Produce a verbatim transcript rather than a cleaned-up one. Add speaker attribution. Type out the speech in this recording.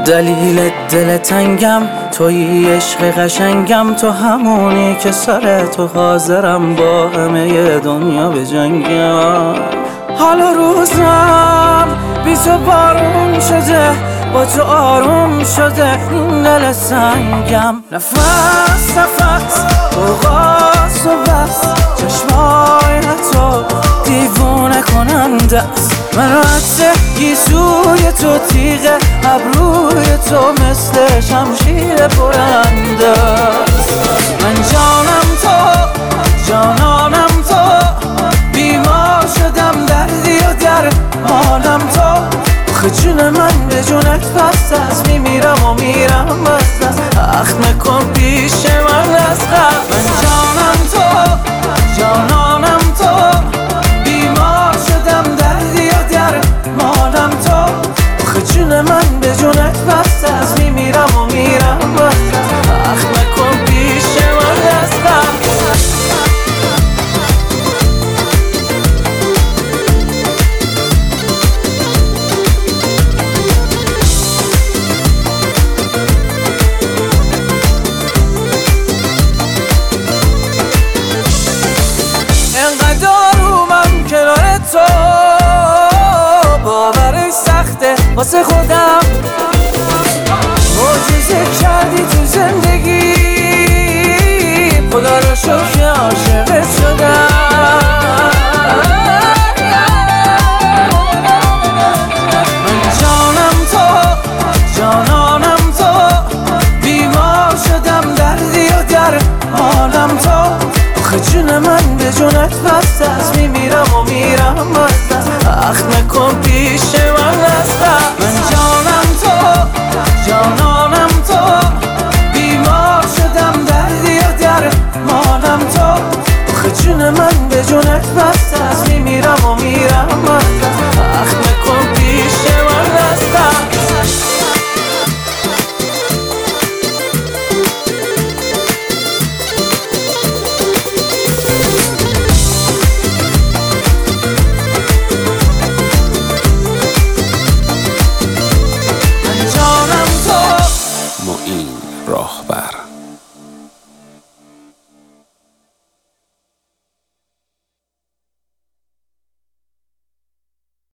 Speaker 1: دلیل دل تنگم تویی، عشق قشنگم تو، همونی که سر تو حاضرم با همه دنیا به جنگم. حالا روزم بی تو بارون شده، با تو آروم شده این دل سنگم. نفس نفس اوقات و بس، چشمای تو دیوونه کننده است. من رد گیسوی تو، تیغ ابروی تو مثل شمشیر برنده است. من جانم تو، جانانم تو، بیمار شدم دردی و در مالم تو. آخه جون من به جونت پس از میمیرم و میرم بس از اخم نکن پیش من از قبل. من جانم تو، جانانم تو، بیمار شدم دردی و در مالم تو. آخه جون من به جونت پس از میمیرم و میرم بس از اخم نکن پیش من از قبل. واسه خودم معجزه کردی تو زندگی، خدا رو شکر عاشقت شدم. من جانم تو، جانانم تو، بیمار شدم دردی و در مالم تو. آخه جون من به جونت پس از میمیرم و میرم بس از اخم نکن پیش من از قبل. من جانم تو، جانانم تو، بیمار شدم دردی و در مالم تو. آخه جون من به جونت پس از میمیرم و میرم بس از اخم نکن پیش من از قبل.
Speaker 2: معین راهبر.